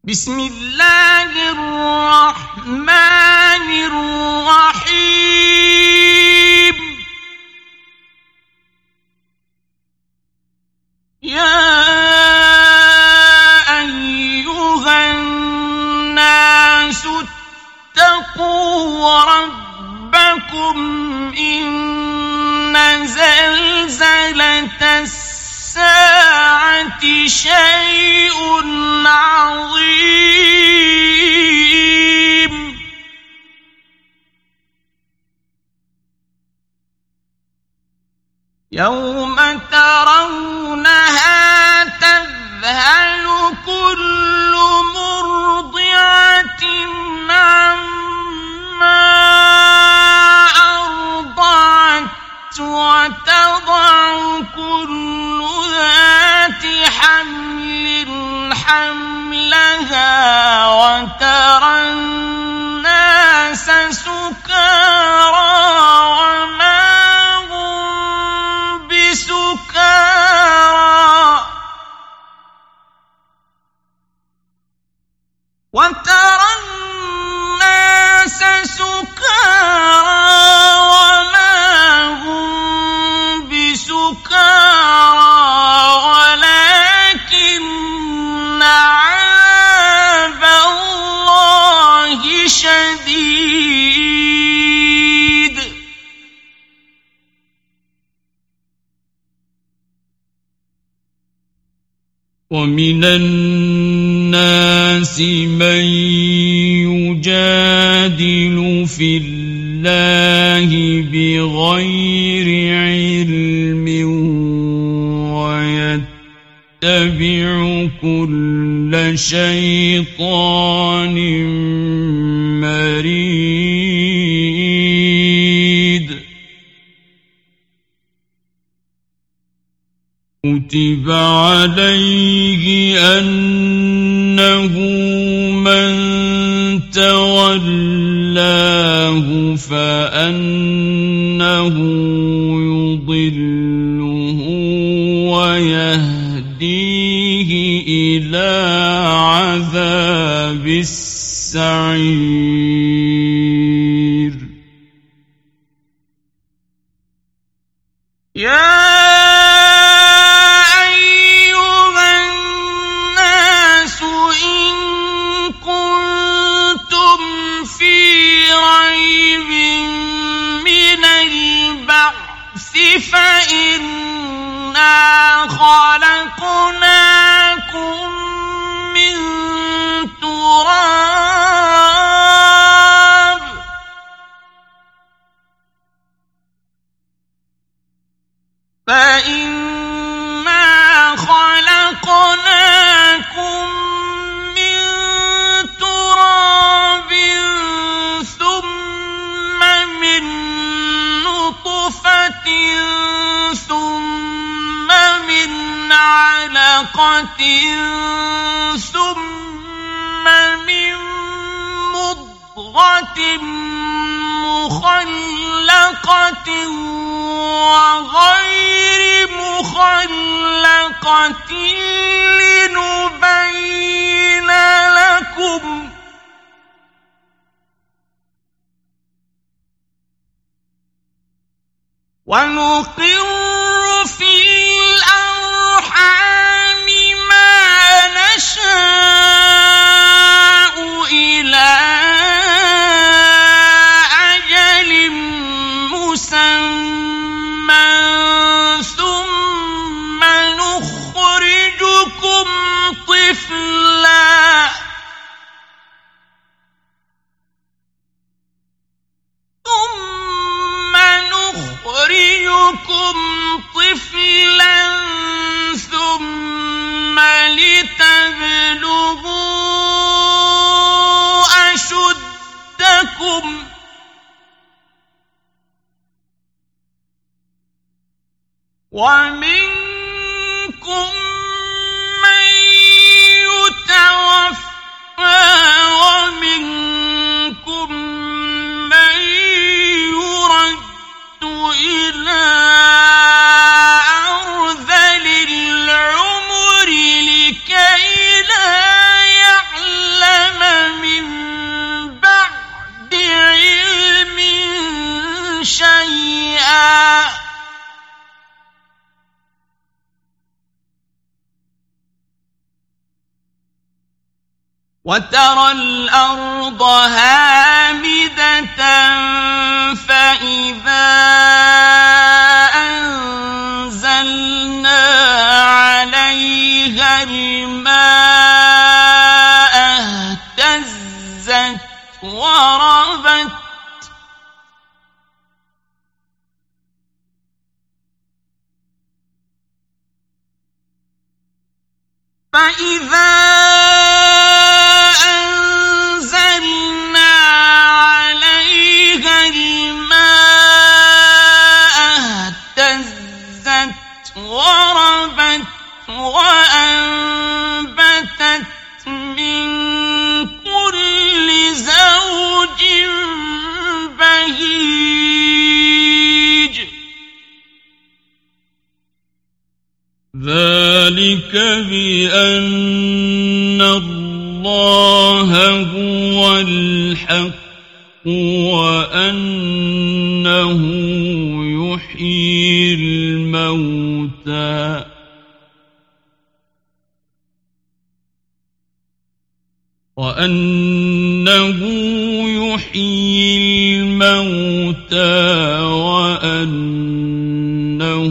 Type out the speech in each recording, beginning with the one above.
بسم الله الرحمن الرحيم يا أيها الناس اتقوا ربكم إن زلزلة الساعة شيء عظيم يوم ترونها تذهل كل مرضعة عما أرضعت وتضع كل ذات حمل حملها وترى الناس سكارى وترى الناس سكارى وما هم بسكارى ولكن عذاب الله شديد ومن الناس من يجادل في الله بغير علم ويتبع كل شيطان مريد كتب عليه أنه من تولاه فأنه يضله ويهديه إلى عذاب السعير فإنا خلقناكم من تراب ثم من نطفة ثم من علقة ثم من مضغة مخلقة وغير مخلقة لنبين لكم ونقر في الأرحام ما نشاء إلى أجل مسمى ثم نخرجكم طفلا ثم لتبلغوا وترى الأرض هامدة فإذا أنزلنا عليها الماء اهتزت وربت فإذا أنزلنا عليها الماء اهتزت وربت وأنبتت من كل زوج بهيج ذلك بأن الله هو الحق وأنه يحيي الموتى وأنه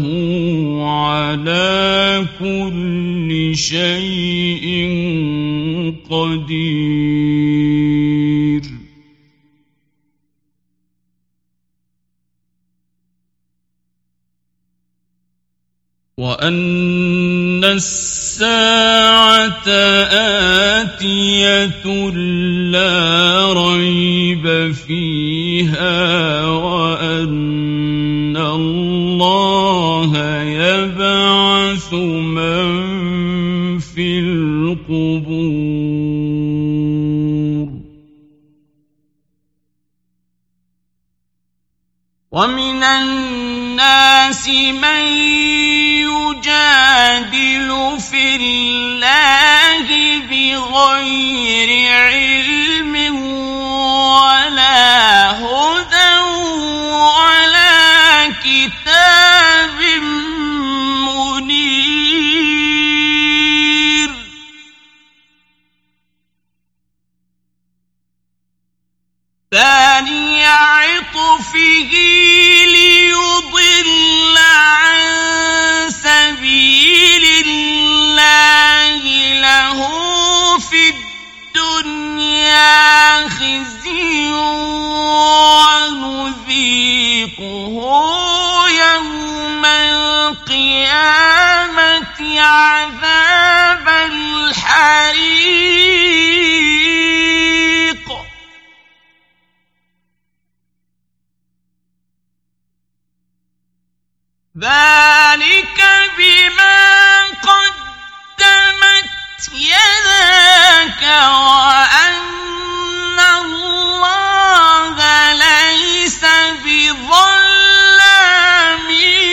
على كل شيء قدير وأن الساعة آتية لا ريب فيها وأن الله يبعث من في القبور ومن الناس من يجادل في الله بغير علم ولا هدى ولا كتاب منير ثاني عطفه ليضل عن سبيل الله له في الدنيا خزي ونذيقه يوم القيامة عذاب الحريق ذلك بما قدمت يداك وأن الله ليس بظلام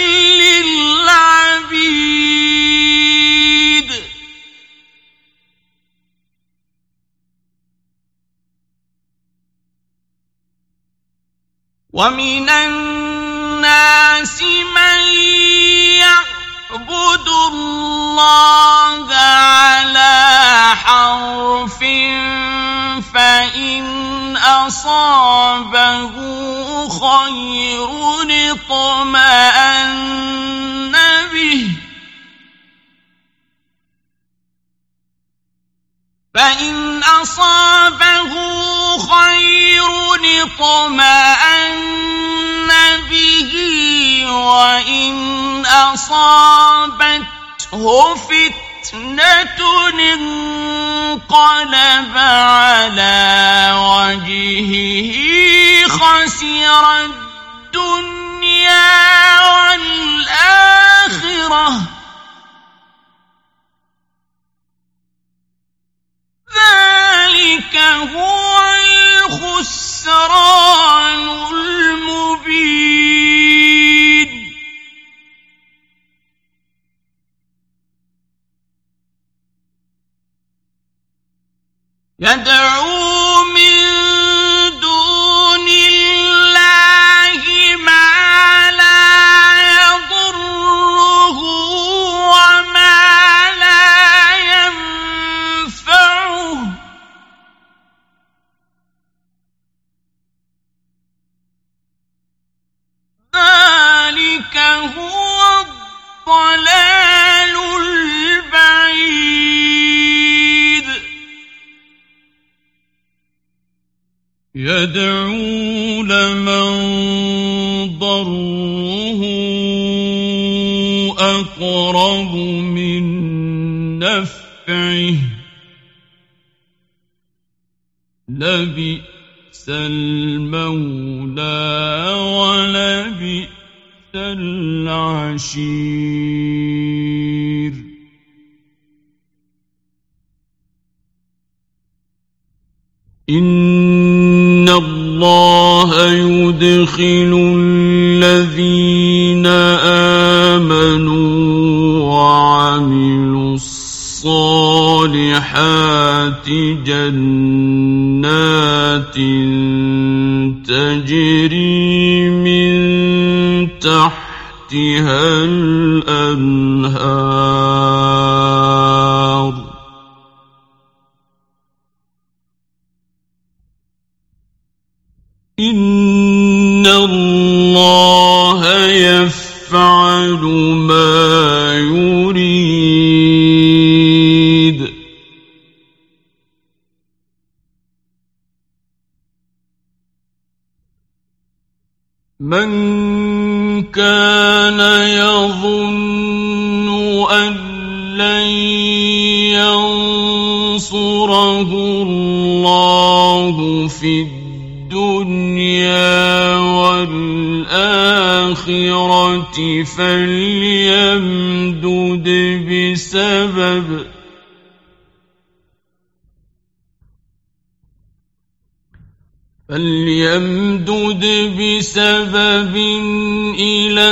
للعبيد ومن الناس من يعبد الله على حرف فإن أصابه خير اطمأن به فإن أصابه خير اطمأن به وإن أصابته فتنة انقلب على وجهه خسر الدنيا والآخرة ذلك هو الخسران المبين يدعو من دون الله ما لا يضره وما لا ينفعه يدعو لمن ضره أقرب من نفعه لبئس المولى ولبئس العشير إن الله يدخل الذين آمنوا وعملوا الصالحات جنات تجري من تحتها الأنهار إن الله يفعل ما يريد من كان يظن أن لن ينصره الله في الدنيا والآخرة فليمدد بسبب إلى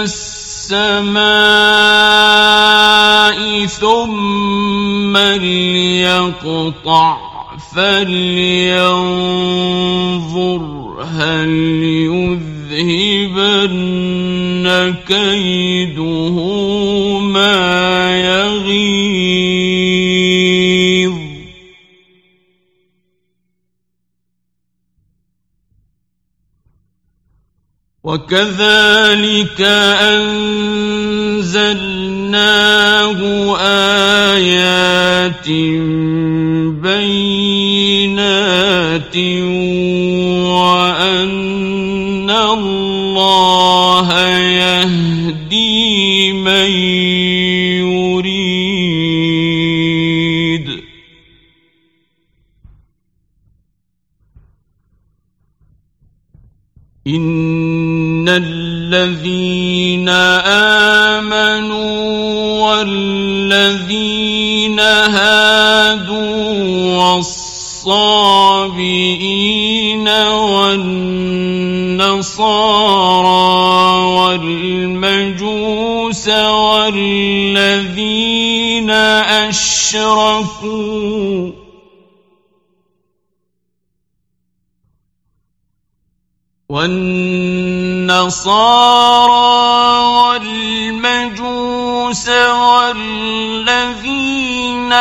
السماء ثم ليقطع فلينظر هل يذهبن كيده ما يغيظ وكذلك أنزلناه آيات بينات وأن الله يهدي من يريد إن الذين آمنوا والذين هادوا والصابئين والنصارى والمجوس والذين أشركوا والمجوس والذين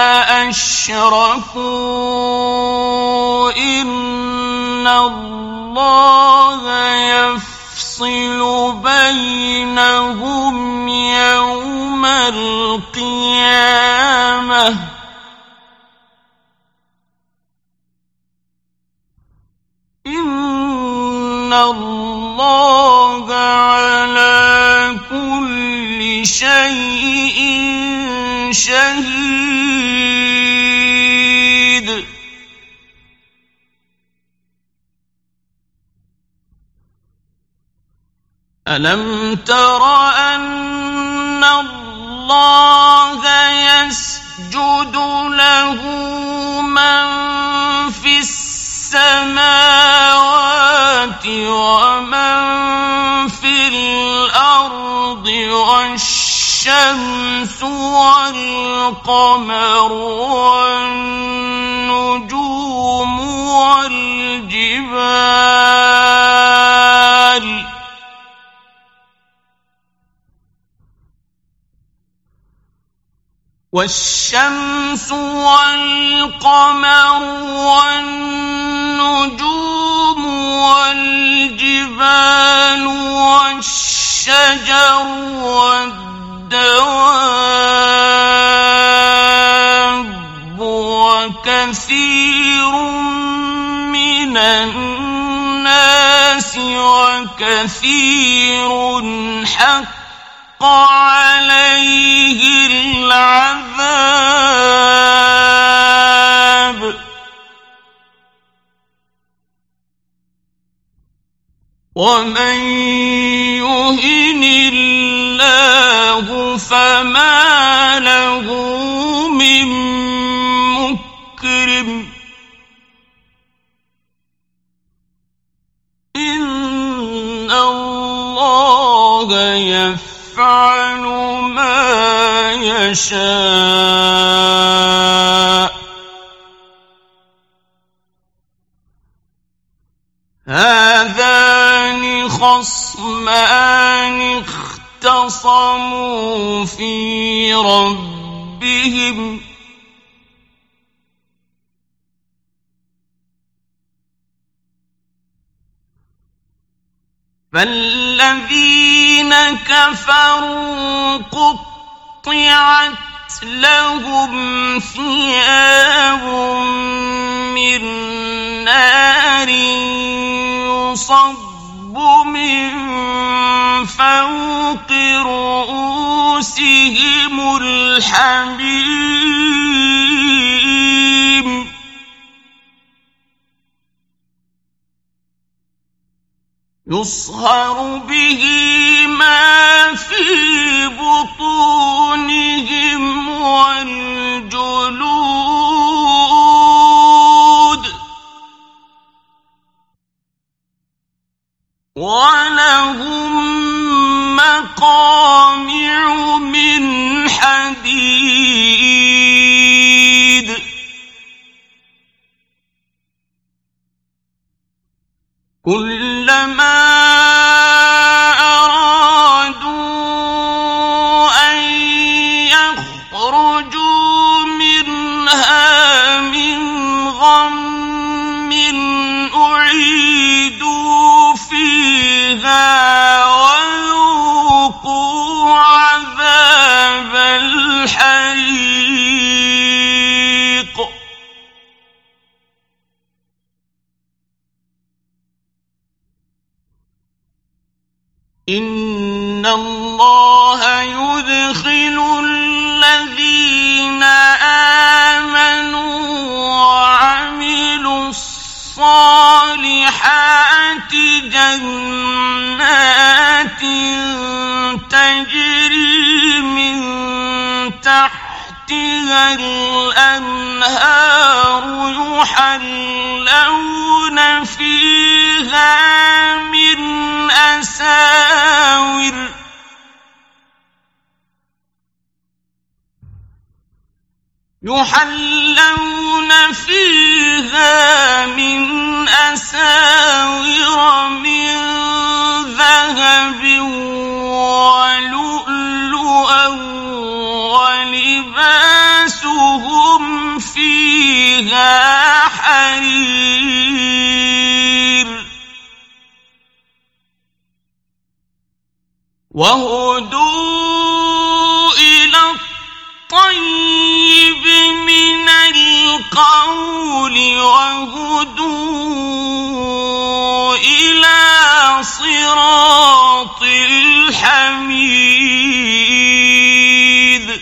أشركوا إن الله يفصل بينهم يوم القيامة إن الله على كل شيء شهيد ألم تر أن الله يسجد له من في السماوات ومن في الأرض والشمس والقمر والنجوم والشمس والقمر والنجوم والجبال والشجر والدواب وكثير من الناس النَّاسِ وَكَثِيرٌ حَقَّ عَلَيْهِ الْعَذَابُ وَمَن يُهِنِ اللَّهُ فَمَا لَهُ مِن مُّكْرِمٍ إِنَّ اللَّهَ يَفْعَلُ مَا يَشَاءُ هَٰذَانِ خَصْمَانِ اخْتَصَمُوا فِي رَبِّهِمْ فَالَّذِينَ كَفَرُوا قُطِّعَتْ لَهُمْ ثِيَابٌ مِّن نَّارٍ يُصَبُّ مِن فَوْقِ رُءُوسِهِمُ الْحَمِيمُ يُصْهَرُ بِهِ مَا فِي بُطُونِهِمْ وَالْجُلُودُ وَلَهُم مَّقَامِعُ مِنْ حَدِيدٍ كُلَّمَا أَرَادُوا أَن يَخْرُجُوا مِنْهَا مِنْ غَمٍّ أُعِيدُوا فِيهَا وَذُوقُوا عَذَابَ الْحَرِيقِ إِنَّ اللَّهَ يُدْخِلُ الَّذِينَ آمَنُوا وَعَمِلُوا الصَّالِحَاتِ جَنَّاتٍ تَجْرِي مِن تَحْتِهَا الْأَنْهَارُ يُحَلَّوْنَ فِيهَا مِنْ أَسَاوِرَ مِن ذَهَبٍ وَلُؤْلُؤًا وَلِبَاسُهُمْ فِيهَا حَرِيرٌ وَهُدُوا إِلَى الطَّيِّبِ مِنَ الْقَوْلِ وَهُدُوا إِلَىٰ صِرَاطِ الْحَمِيدِ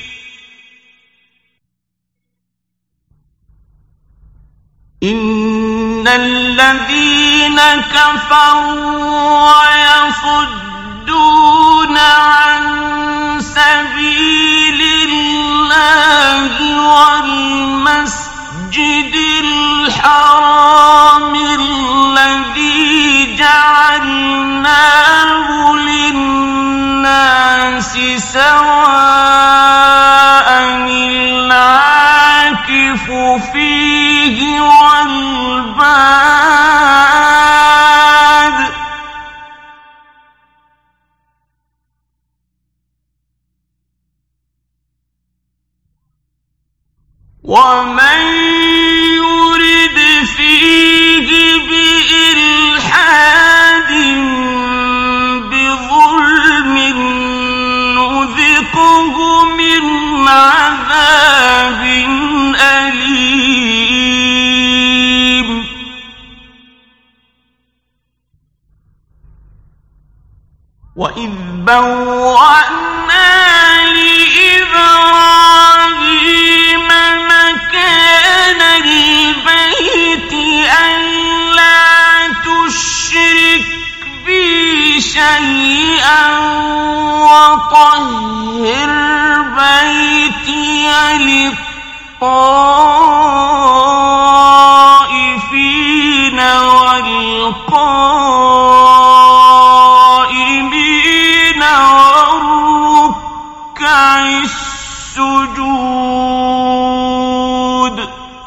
إِنَّ الَّذِينَ كَفَرُوا وَيَصُدُّونَ عَن سَبِيلِ اللَّهِ وَالْمَسْجِدِ الْحَرَامِ الَّذِي جَعَلْنَاهُ لِلنَّاسِ سَوَاءً الْعَاكِفُ فِيهِ وَالْبَادِ وَمَن يُرِدْ فِيهِ بِإِلْحَادٍ بِظُلْمٍ نُّذِقْهُ مِنْ عَذَابٍ أَلِيمٍ وإذ بوأنا لإبراهيم مكان البيت ألا تشرك بي شيئا وطهر بيتي للطائفين والقائمين والركع السجود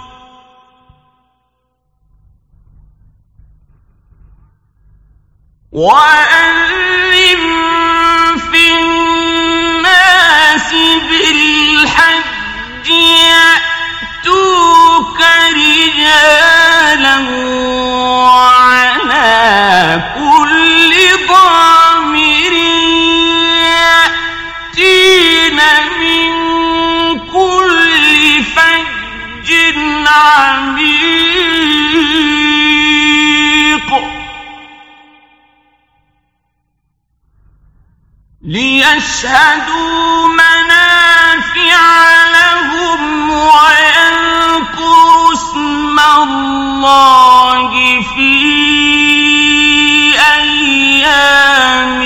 وأذن في الناس بالحج يأتوك رجالا وعلى كل ضامر يأتين من كل فج عميق ليشهدوا منافع لهم ويذكروا اسم الله في أيام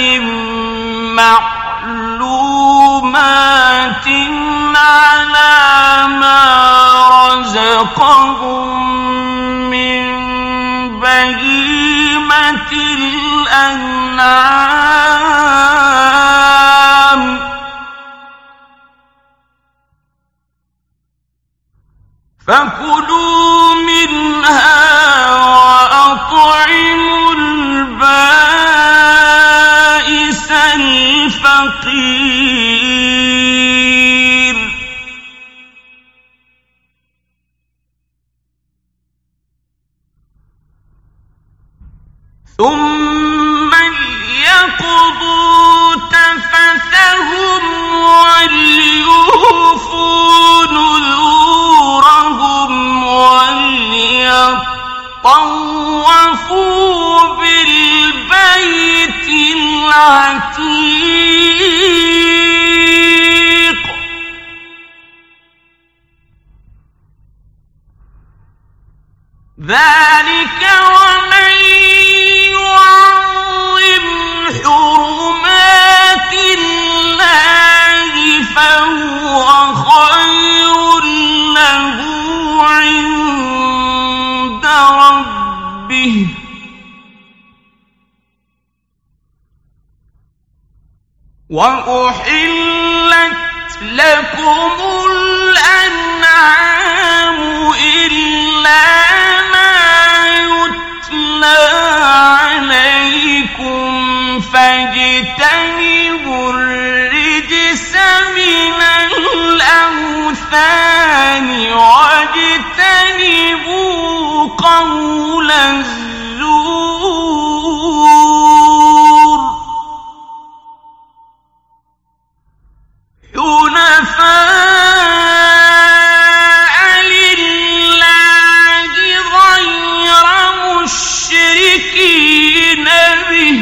معلومات على ما رزقهم من بهيمة الأنعام فكلوا منها وأطعموا البائس الفقير ثم ليقضوا تفثهم وليوفوا نذورهم وليطوفوا بالبيت العتيق ذلك ومن يعظم حرمات الله فهو خير له عند ربه وأحلت لكم الأنعام إلا ما يتلى عليكم فاجتنبوا الرجس من الأوثان واجتنبوا قول الزور حنفاء لله غير مشركين به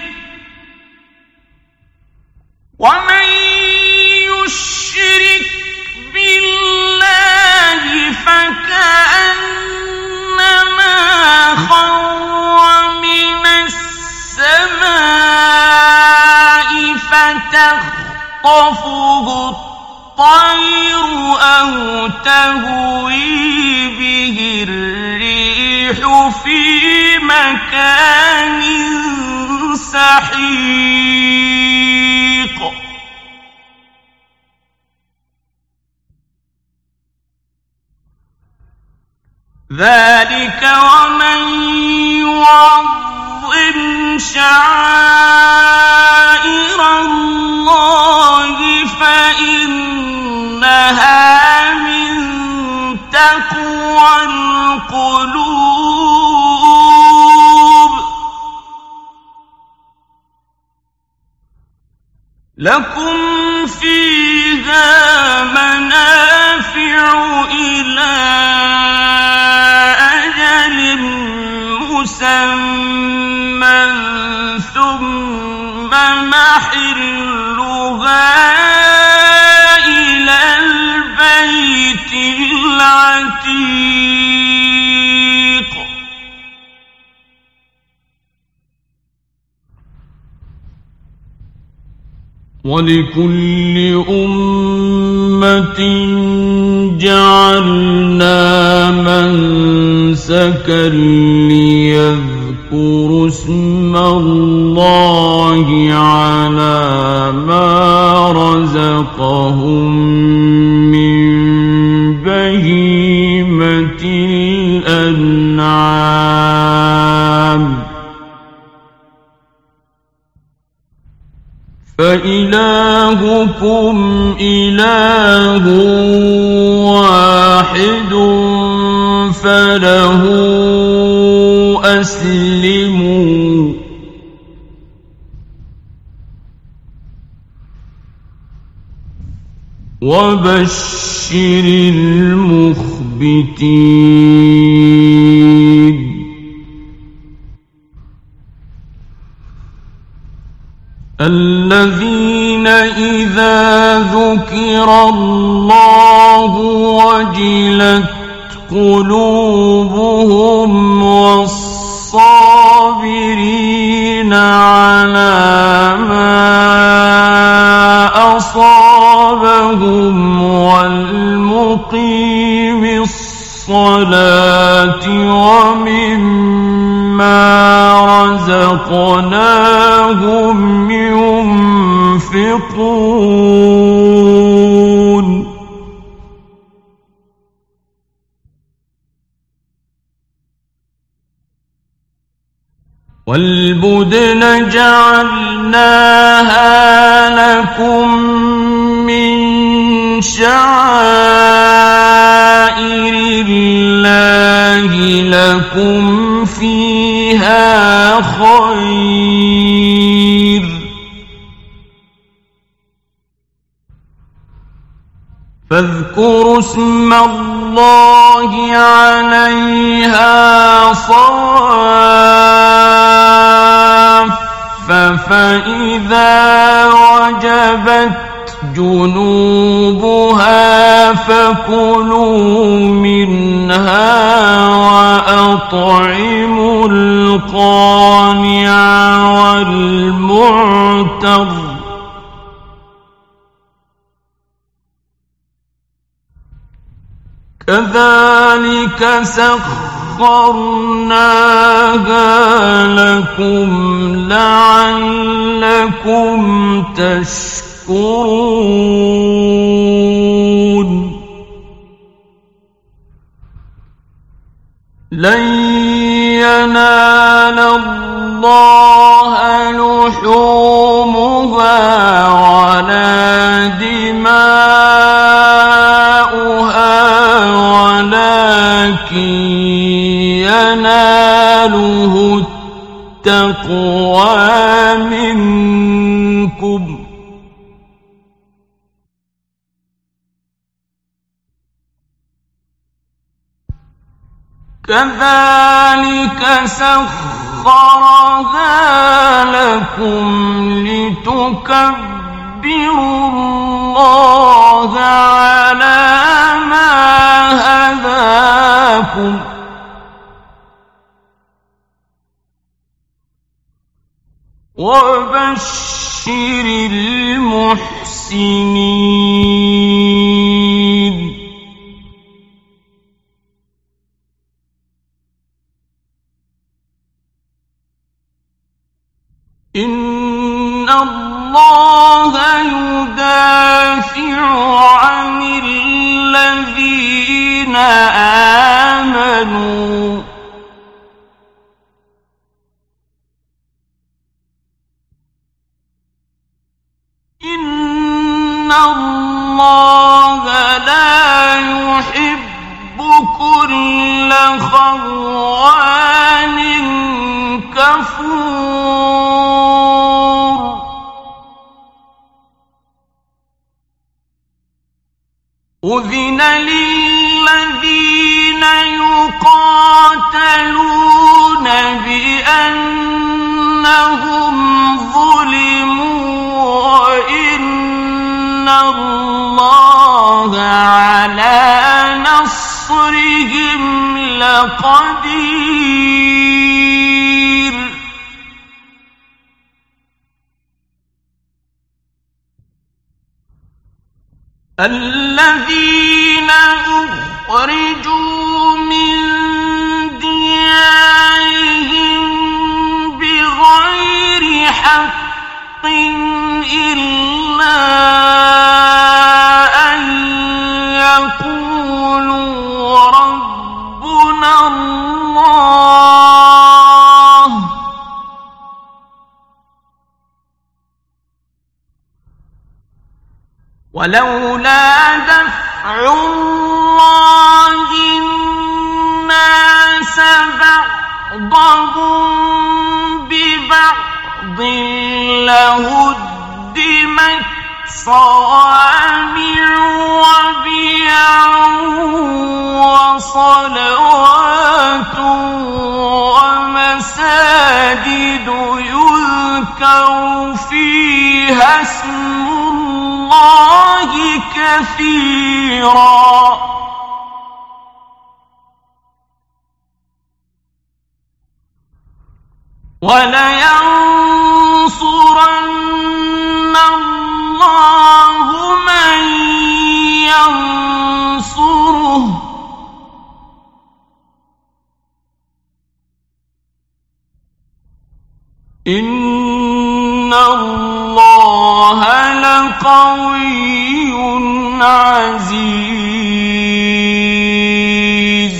ومن يشرك بالله فكأنما خر من السماء فتخطفه الطير أو تهوي به الريح في مكان سحيق ذلك ومن يعظم شعائر الله فإنها من تقوى القلوب لكم فيها منافع إلى أجل مسمى ثم محلها إلى البيت العتيق ولكل أمة جعلنا منسكا ليذكروا اسم الله على ما رزقهم من بهيمة الأنعام فإلهكم إله واحد فله أسلموا وبشر المخبتين الذين إذا ذكر الله وجلت قلوبهم والصابرين على ما أصابهم والمقيم الصلاة ومما رزقناهم ينفقون والبدن جعلناها لكم من شعائر الله لكم فيها خير فاذكروا اسم الله عليها صواف فإذا وجبت جنوبها فكلوا منها وأطعموا القانع والمعتر كذلك سخرناها لكم لعلكم تشكرون لن ينال الله لحومها ولا دماؤها ولكن يناله التقوى منكم كذلك سخرها لكم لتكبروا الله على ما هداكم وبشر المحسنين إن الله يدافع عن الذين آمنوا إن الله لا يحب كل خوان كفور أذن للذين يقاتلون بأنهم ظلموا لقدير الذين أخرجوا من ديارهم بغير حق إلا أن يقولوا ربنا الله ولولا دفع الله الناس بعضهم ببعض لهدمت صوامع وبيع وصلوات ومساجد يذكر فيها اسم الله كثيرا ولينصرن الله من ينصره إن الله لقوي عزيز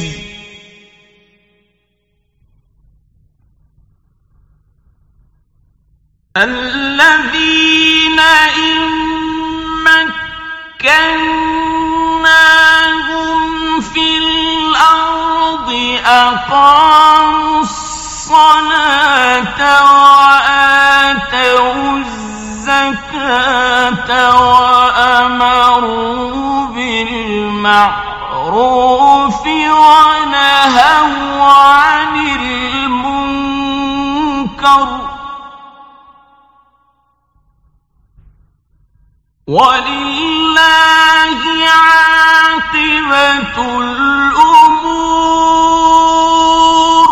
الذين إن مكناهم في الأرض أقاموا الصلاة وآتوا الزكاة وأمروا بالمعروف ونهوا عن المنكر ولله عاقبة الأمور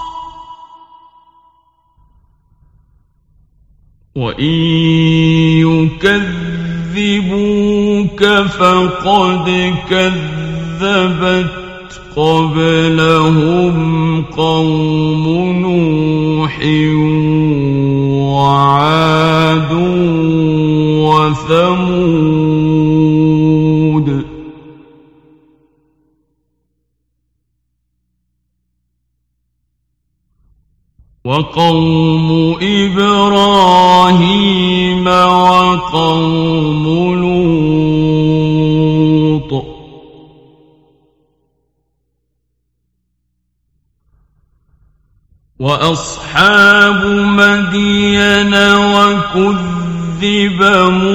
وإن يكذبوك فقد كذبت قبلهم قوم نوح وعاد وثمود وقوم إبراهيم وقوم لوط وأصحاب مدين وكذب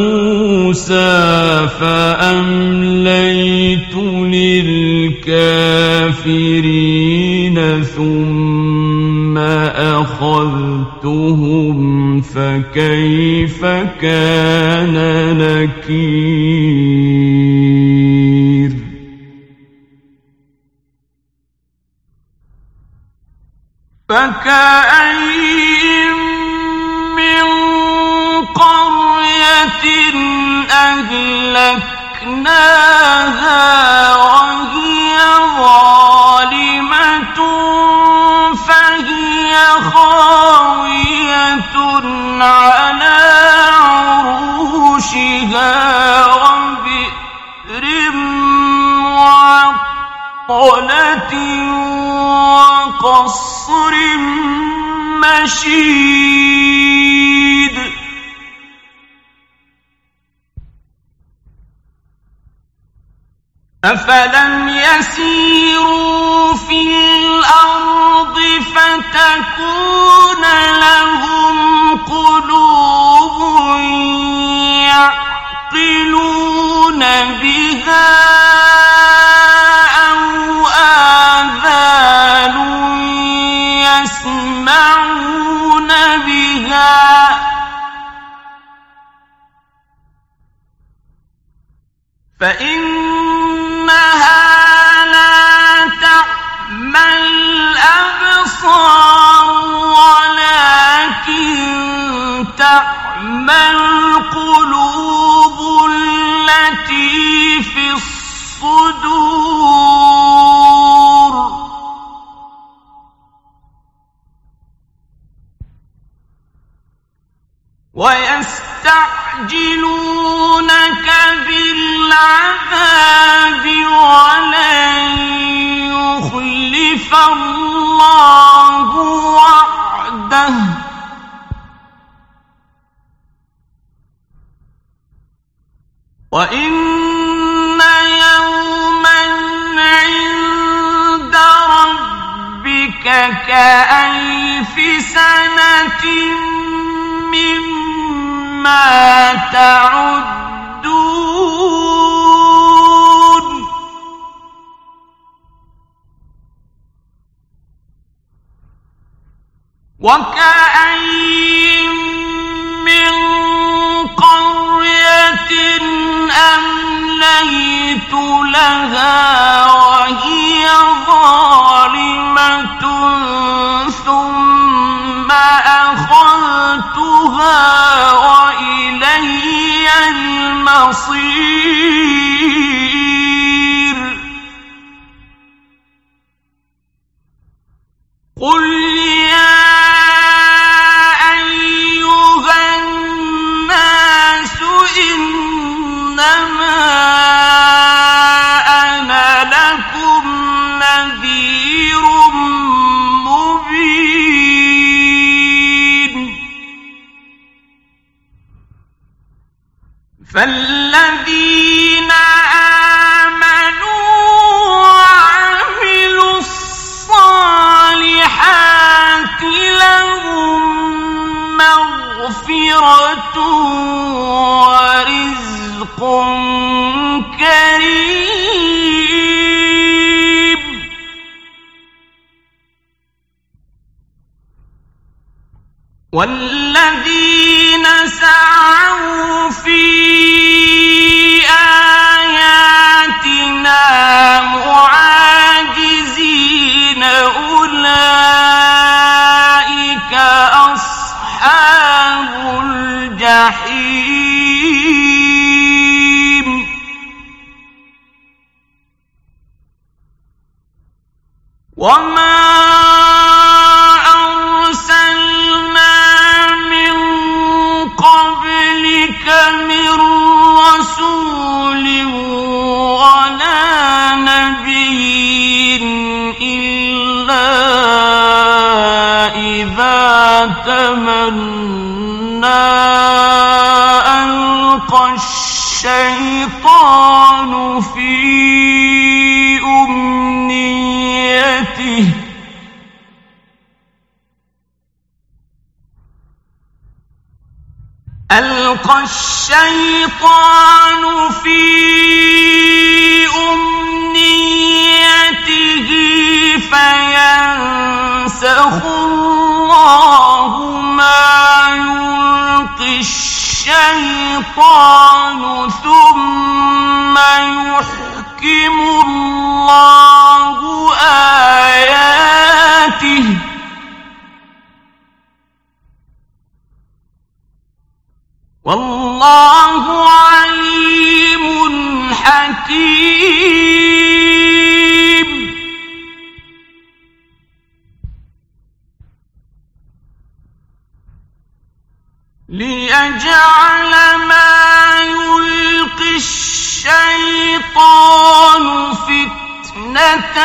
موسى فأمليت للكافرين ثم أخذتهم فكيف كان نكير فكأين من قرية أهلكناها وهي ظالمة فهي خاوية على عروشها وبئر معطلة وقصر مشيد أفلم يسيروا في الأرض فتكون لهم قلوب يعقلون بها أو آذان يسمعون بها فإنها لا تعمى ويستعجلونك بالعذاب ولن يخلف الله وعده وإن يوما عند ربك كألف سنة مما تعدون وكأين من قرية أمليت لها وهي ظالمة ثم أخذتها وإلي المصير قل يا أيها الناس إنما أنا لكم نذير مبين فالذين آمنوا وعملوا الصالحات لهم مغفرة ورزق كريم والذين سعوا في آياتنا معاجزين أولئك أصحاب الجحيم وما أرسلنا من قبلك من رسول ولا نبي إلا إذا تمنى ألقى الشيطان في أمنيته ألقى الشيطان في أمنيته فينسخ الله ما يلقي الشيطان ثم يحكم الله آياته والله عليم حكيم ليجعل ما يلقي الشيطان فتنة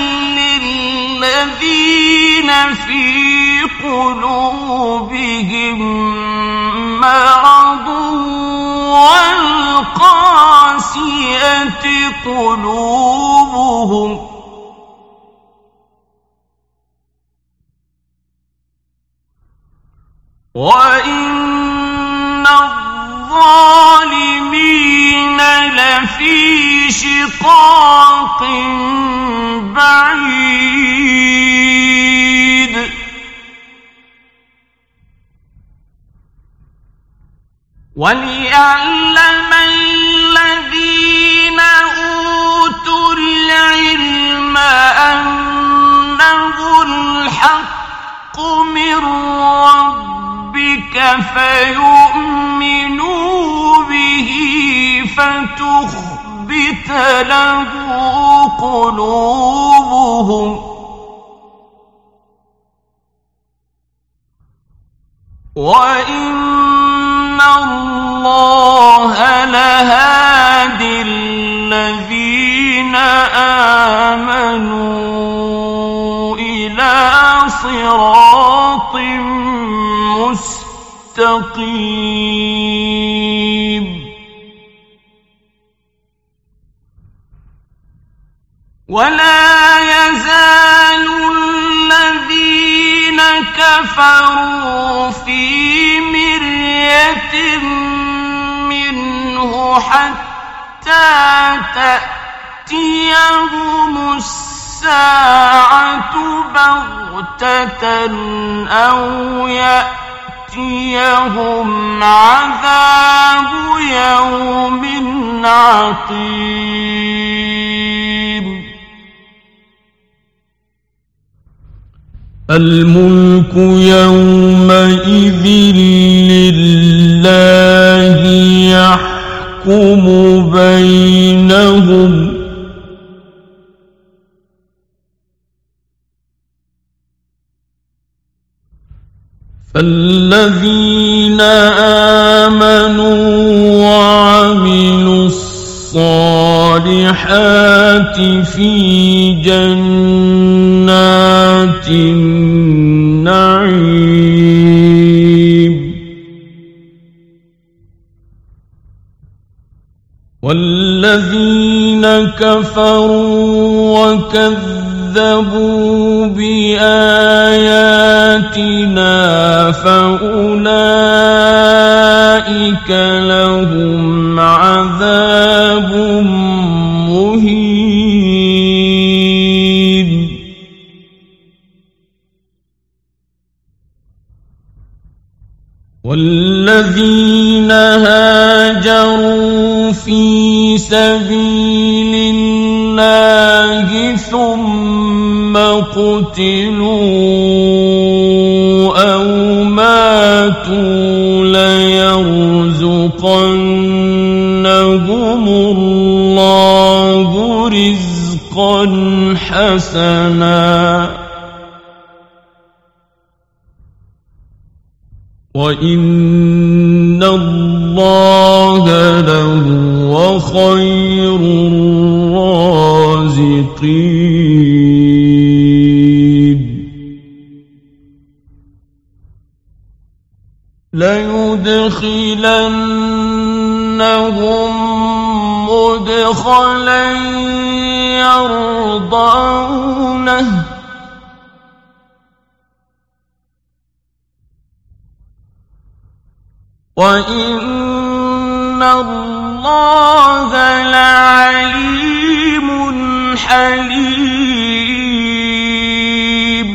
للذين في قلوبهم مرض والقاسية قلوبهم وإن الظالمين لفي شقاق بعيد وليعلم الذين أوتوا العلم أنه الحق من ربك فيؤمنوا به فتخبت له قلوبهم وإن اللَّهَ لَهَادٍ الَّذِينَ آمَنُوا إِلَىٰ صِرَاطٍ مُّسْتَقِيمٍ وَلَا يَزَالُ الَّذِينَ كَفَرُوا فِي مِرْيَةٍ مِّنْهُ حَتَّىٰ تَأْتِيَهُمُ السَّاعَةُ بَغْتَةً أَوْ يَأْتِيَهُمْ عَذَابُ يَوْمٍ عَقِيمٍ الملك يومئذ لله يحكم بينهم فالذين آمنوا وعملوا الصالحات في جنات النعيم والذين كفروا وكذبوا بآياتنا فأولئك لهم عذاب مهين والذين هاجروا في سبيل الله ثم قتلوا أو ماتوا ليرزقنهم الله رزقا حسنا وإن الله لهو خير الرازقين ليدخلنهم مدخلا يرضونه وَإِنَّ اللَّهَ لَعَلِيمٌ حَلِيمٌ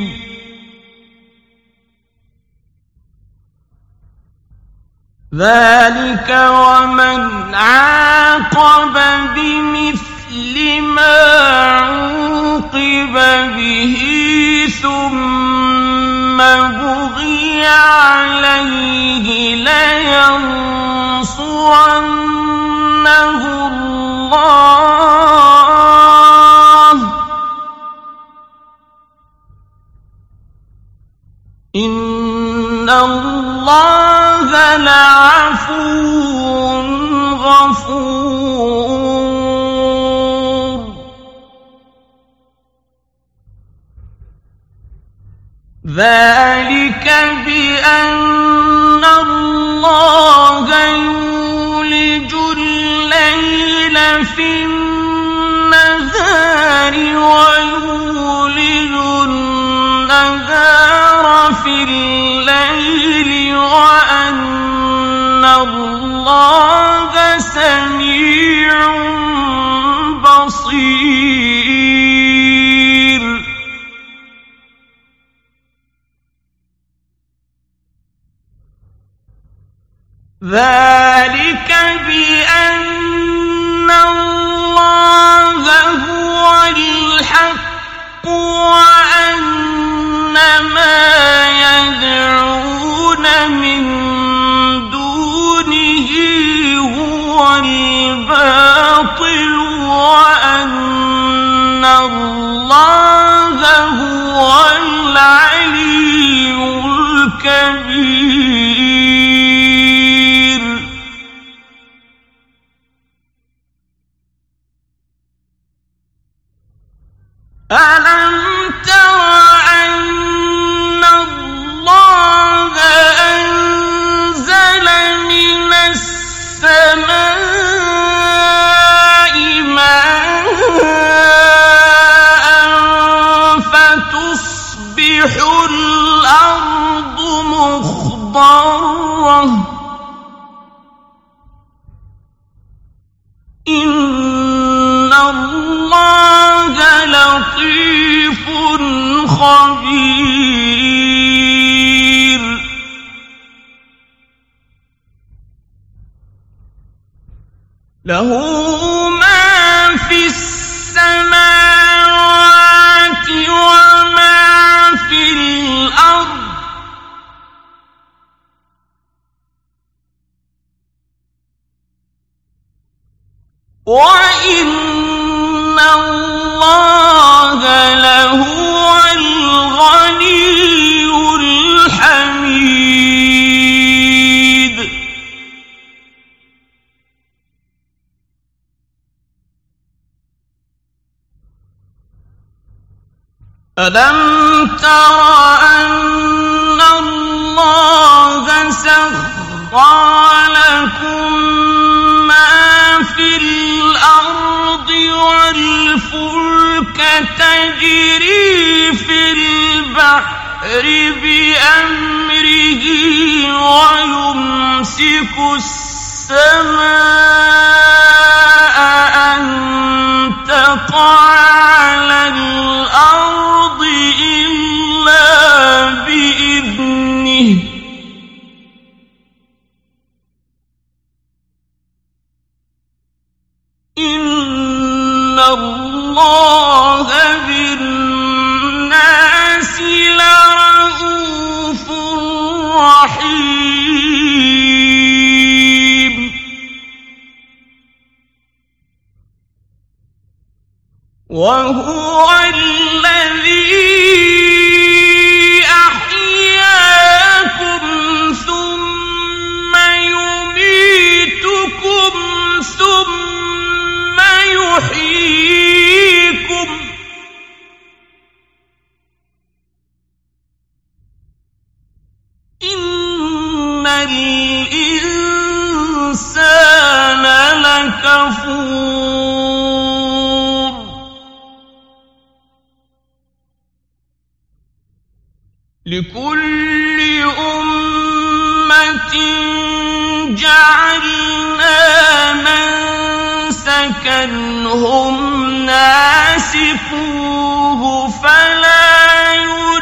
ذَلِكَ وَمَنْ عَاقَبَ بِمِثْلِ مَا عُوقِبَ بِهِ ثُمَّ بُغِيَ عَلَيْهِ لَيَنصُرَنَّهُ اللَّهُ إِنَّ اللَّهَ لَعَفُوٌّ غَفُورٌ ذَلِكَ بِأَنَّ اللَّهَ يُولِجُ اللَّيْلَ فِي النَّهَارِ وَيُولِجُ النَّهَارَ فِي اللَّيْلِ وَأَنَّ اللَّهَ سَمِيعٌ بَصِيرٌ ذَلِكَ بِأَنَّ اللَّهَ هُوَ الْحَقُّ وَأَنَّ مَا يَدْعُونَ مِن دُونِهِ هُوَ الْبَاطِلُ وَأَنَّ اللَّهَ هُوَ الْعَلِيُّ الْكَبِيرُ وتصبح الأرض مخضرة إن الله لطيف خبير له ما في السماوات وما في الأرض وإن الله لهو الغني الحميد ألم تر أن الله سخر لكم ما في الأرض والفلك تجري في البحر بأمره ويمسك السماء أن تقع على الأرض إلا بإذنه إن الله بالناس لرءوف رحيم وهو الذي أحياكم ثم يميتكم ثم يحييكم إن الإنسان لكفور لكل أمة جعلنا منسكا هم ناسكوه فلا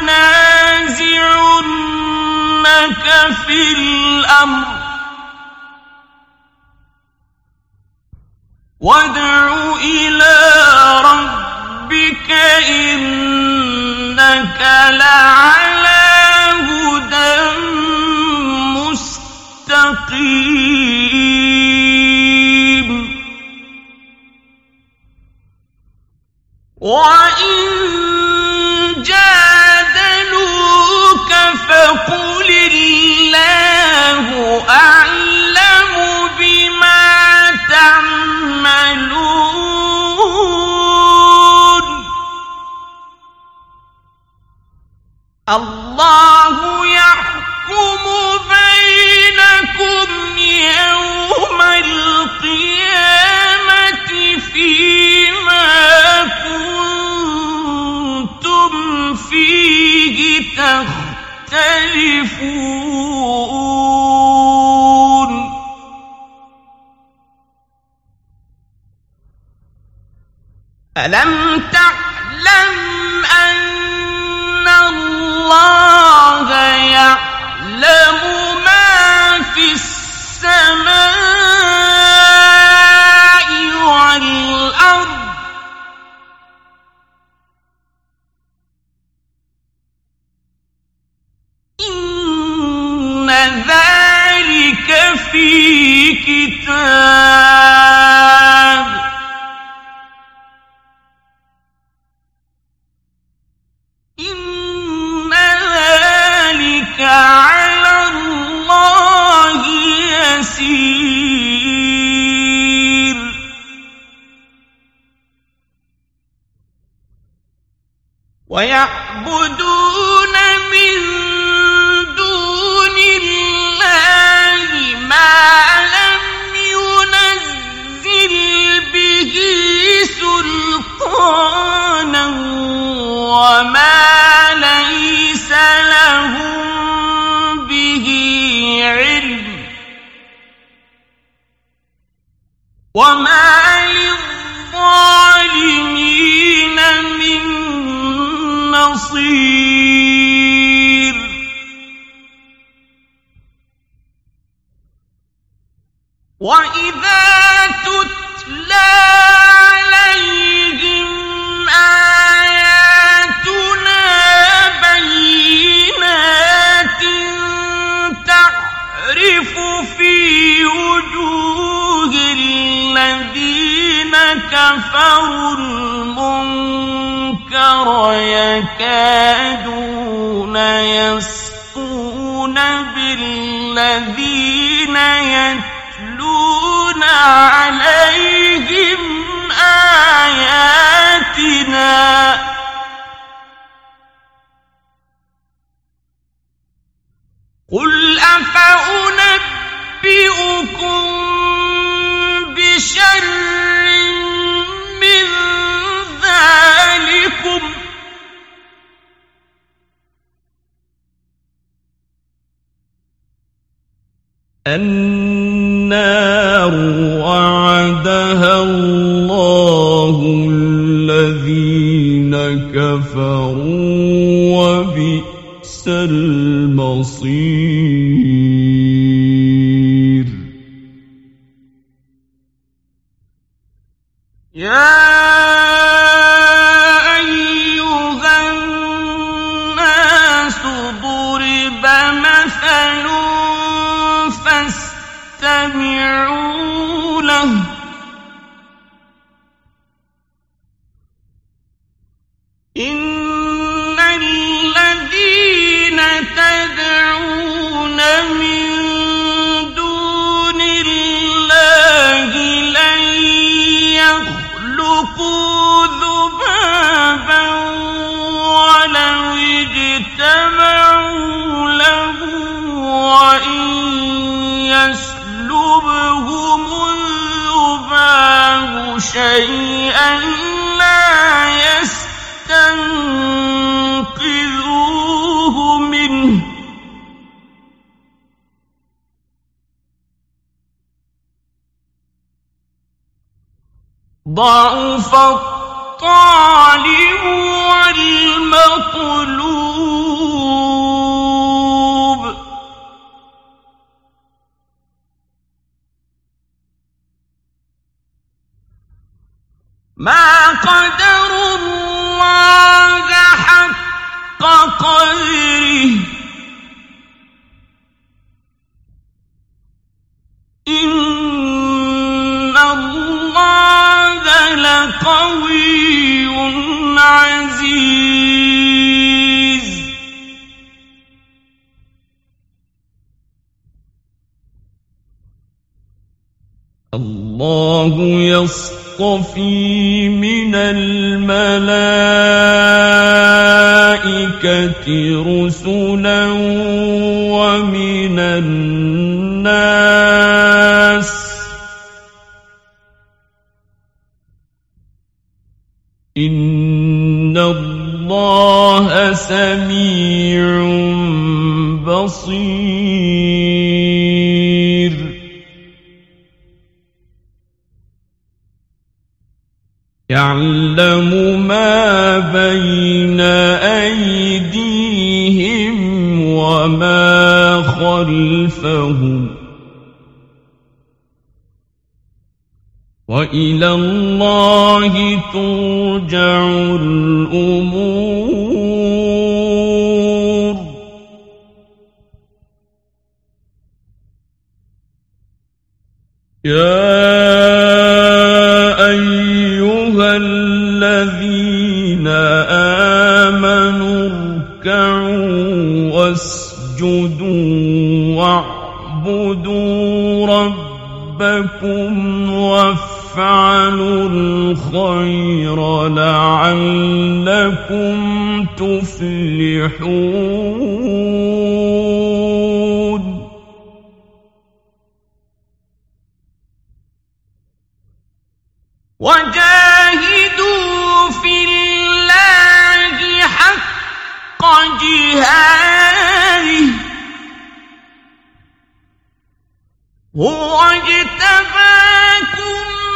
ينازعنك في الأمر وادع إلى ربك إنك لعلى هدى مستقيم وإن جادلوك فقل الله أعلم بما تعملون الله يحكم بينكم يوم القيامة فيما كنتم فيه تختلفون ألم تعلم أن الله يعلم ما في السماء والأرض إن ذلك في كتاب إن ذلك على الله يسير ويعبدون من دون الله ما لم ينزل وما للظالمين من نصير وإذا تتلى عليهم آياتنا بينات تعرف في وجوه الذين كفروا المنكر يكادون يسطون بالذين يتلون عليهم آياتنا قل أفأنبئكم بشر من ذلكم النار وعدها الله الذين كفروا وبئس المصير يا أيها الناس ضرب مثل فاستمعوا له إن الذين تدعون من دون الله لن يخلقوا ذبابا ولو اجتمعوا له وإن يسلبهم الذباب شيئا لا يستنقذوه منه ضعف الطالب والمطلوب ما قدروا الله حق قدره إن الله لقوي عزيز الله يصطفي من الملائكة رسلا ومن الناس إن الله سميع بصير يعلم ما بين أيديهم وما خلفهم وإلى الله ترجع الأمور يا أيها الذين آمنوا اركعوا واسجدوا واعبدوا ربكم وافعلوا الخير لعلكم تفلحون وجاهدوا في الله حق جهاده هو اجتباكم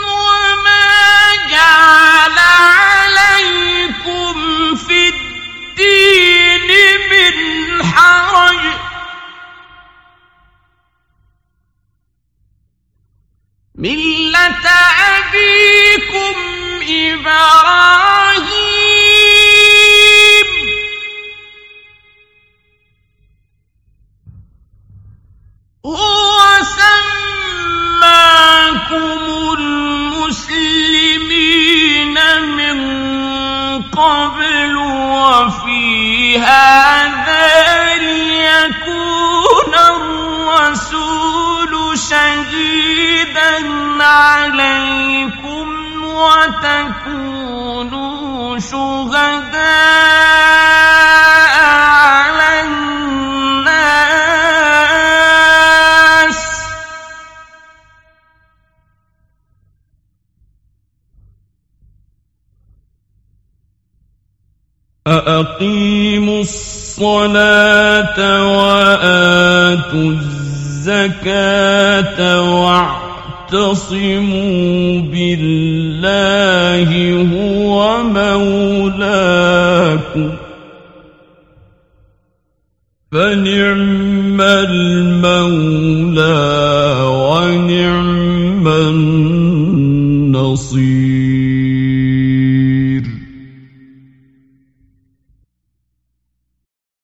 عليكم وتكونوا شهداء على الناس أقيموا الصلاة وآتوا الزكاة واعتصموا بالله هو مولاكم فنعم المولى ونعم النصير